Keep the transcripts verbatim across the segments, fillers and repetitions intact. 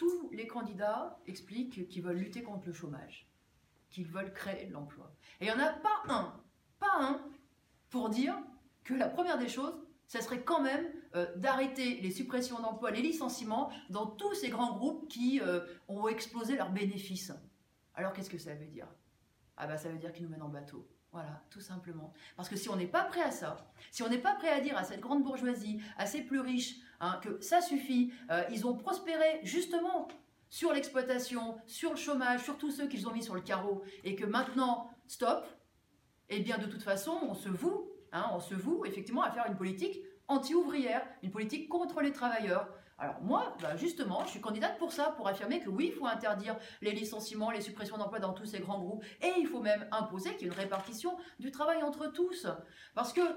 tous les candidats expliquent qu'ils veulent lutter contre le chômage, qu'ils veulent créer de l'emploi. Et il n'y en a pas un, pas un, pour dire que la première des choses, ça serait quand même euh, d'arrêter les suppressions d'emplois, les licenciements dans tous ces grands groupes qui euh, ont explosé leurs bénéfices. Alors qu'est-ce que ça veut dire? Ah bah ça veut dire qu'ils nous mènent en bateau. Voilà, tout simplement. Parce que si on n'est pas prêt à ça, si on n'est pas prêt à dire à cette grande bourgeoisie, à ces plus riches, hein, que ça suffit, euh, ils ont prospéré justement sur l'exploitation, sur le chômage, sur tous ceux qu'ils ont mis sur le carreau, et que maintenant, stop, eh bien de toute façon, on se voue, hein, on se voue effectivement à faire une politique anti-ouvrière, une politique contre les travailleurs. Alors moi, bah justement, je suis candidate pour ça, pour affirmer que oui, il faut interdire les licenciements, les suppressions d'emplois dans tous ces grands groupes, et il faut même imposer qu'il y ait une répartition du travail entre tous. Parce que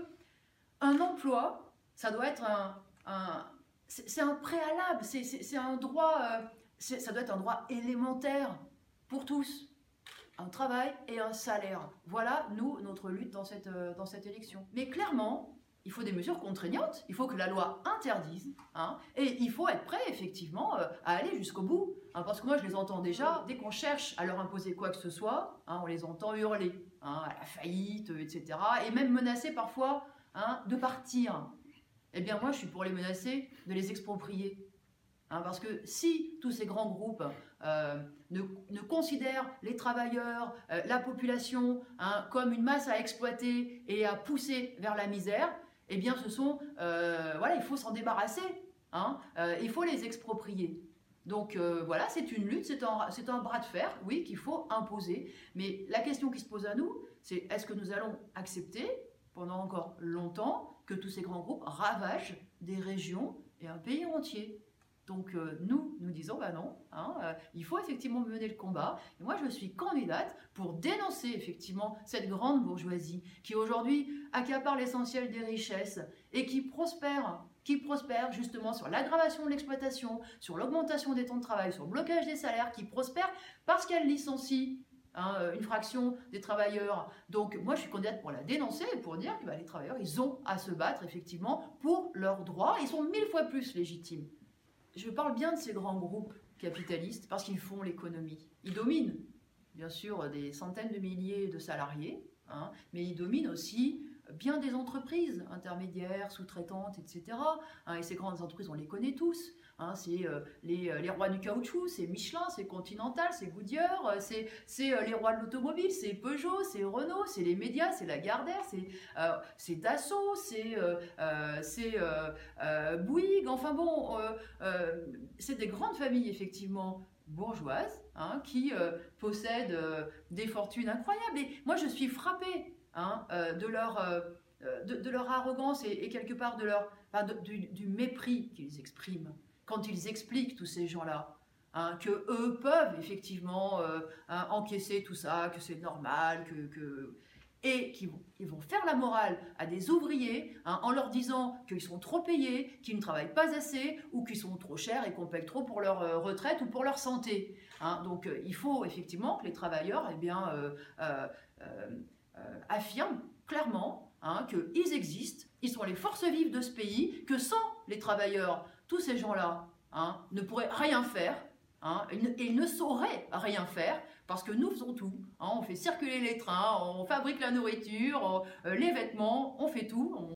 un emploi, ça doit être un... un c'est un préalable, c'est un droit, euh, ça doit être un droit élémentaire pour tous. Un travail et un salaire. Voilà, nous, notre lutte dans cette, euh, dans cette élection. Mais clairement, il faut des mesures contraignantes, il faut que la loi interdise, hein, et il faut être prêt, effectivement, euh, à aller jusqu'au bout. Hein, parce que moi, je les entends déjà, dès qu'on cherche à leur imposer quoi que ce soit, hein, on les entend hurler, hein, à la faillite, et cetera, et même menacer parfois, hein, de partir. Eh bien, moi, je suis pour les menacer, de les exproprier. Hein, parce que si tous ces grands groupes euh, ne, ne considèrent les travailleurs, euh, la population, hein, comme une masse à exploiter et à pousser vers la misère, eh bien ce sont, euh, voilà, il faut s'en débarrasser, hein, euh, il faut les exproprier. Donc euh, voilà, c'est une lutte, c'est un, c'est un bras de fer, oui, qu'il faut imposer. Mais la question qui se pose à nous, c'est est-ce que nous allons accepter pendant encore longtemps que tous ces grands groupes ravagent des régions et un pays entier? Donc euh, nous, nous disons, bah non, hein, euh, il faut effectivement mener le combat. Et moi, je suis candidate pour dénoncer effectivement cette grande bourgeoisie qui aujourd'hui accapare l'essentiel des richesses et qui prospère, qui prospère justement sur l'aggravation de l'exploitation, sur l'augmentation des temps de travail, sur le blocage des salaires, qui prospère parce qu'elle licencie hein, une fraction des travailleurs. Donc moi, je suis candidate pour la dénoncer et pour dire que bah, les travailleurs, ils ont à se battre effectivement pour leurs droits. Ils sont mille fois plus légitimes. Je parle bien de ces grands groupes capitalistes parce qu'ils font l'économie. Ils dominent, bien sûr, des centaines de milliers de salariés, hein, mais ils dominent aussi bien des entreprises intermédiaires, sous-traitantes, et cetera. Hein, et ces grandes entreprises, on les connaît tous. Hein, c'est euh, les, les rois du caoutchouc, c'est Michelin, c'est Continental, c'est Goodyear, euh, c'est euh, les rois de l'automobile, c'est Peugeot, c'est Renault, c'est les médias, c'est Lagardère, c'est euh, Dassault, c'est euh, euh, euh, euh, Bouygues. Enfin bon, euh, euh, c'est des grandes familles, effectivement, bourgeoises, hein, qui euh, possèdent euh, des fortunes incroyables. Et moi, je suis frappée hein, euh, de leur... Euh, De, de leur arrogance et, et quelque part de leur, enfin de, du, du mépris qu'ils expriment quand ils expliquent tous ces gens-là, hein, que eux peuvent effectivement euh, hein, encaisser tout ça, que c'est normal, que, que... et qu'ils vont, ils vont faire la morale à des ouvriers hein, en leur disant qu'ils sont trop payés, qu'ils ne travaillent pas assez ou qu'ils sont trop chers et qu'on paye trop pour leur euh, retraite ou pour leur santé. Hein. Donc euh, il faut effectivement que les travailleurs eh bien, euh, euh, euh, euh, affirment clairement Hein, qu'ils existent, ils sont les forces vives de ce pays, que sans les travailleurs, tous ces gens-là hein, ne pourraient rien faire, hein, et, et ils ne sauraient rien faire, parce que nous faisons tout. Hein, on fait circuler les trains, on fabrique la nourriture, on, euh, les vêtements, on fait tout. On,